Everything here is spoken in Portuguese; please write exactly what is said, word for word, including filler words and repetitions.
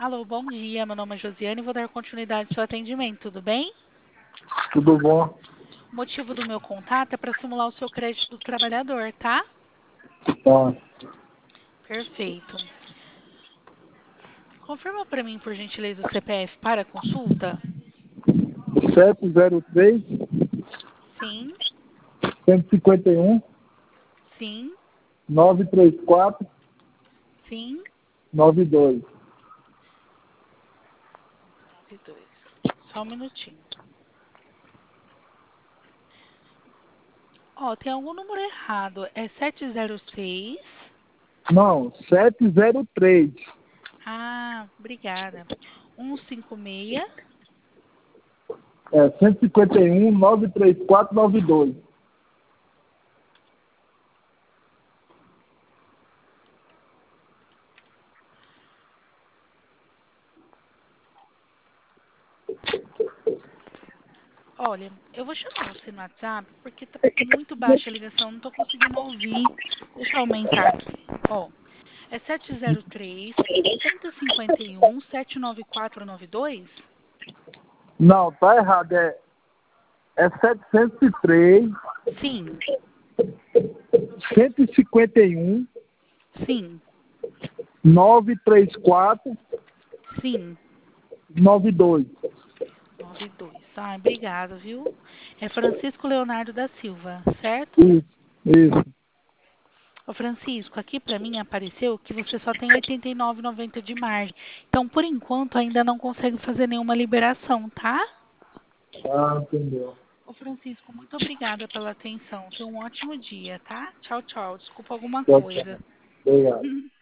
Alô, bom dia. Meu nome é Josiane e vou dar continuidade ao seu atendimento, tudo bem? Tudo bom? O motivo do meu contato é para simular o seu crédito do trabalhador, tá? Tá. Perfeito. Confirma para mim, por gentileza, o C P F para consulta? sete zero três, Sim, cento e cinquenta e um, sim, nove três quatro, sim. nove dois. nove dois. Só um minutinho. Ó, tem algum número errado. É sete zero seis. Não, sete zero três. Ah, obrigada. cento e cinquenta e seis. É cento e cinquenta e um, nove três quatro, nove dois. Olha, eu vou chamar você no WhatsApp porque tá muito baixa a ligação, não tô conseguindo ouvir. Deixa eu aumentar aqui. Ó, é sete zero três, cento e cinquenta e um, sete nove quatro nove dois? Não, tá errado. É, é setecentos e três, Sim, cento e cinquenta e um, sim, nove três quatro, sim. nove dois. nove dois. Ai, obrigada, viu? É Francisco Leonardo da Silva, certo? Isso, isso. Ô Francisco, aqui para mim apareceu que você só tem oitenta e nove e noventa de margem. Então, por enquanto, ainda não consegue fazer nenhuma liberação, tá? Ah, entendeu. Ô Francisco, muito obrigada pela atenção. Tenha um ótimo dia, tá? Tchau, tchau. Desculpa alguma Tchau, coisa. tchau. Obrigado.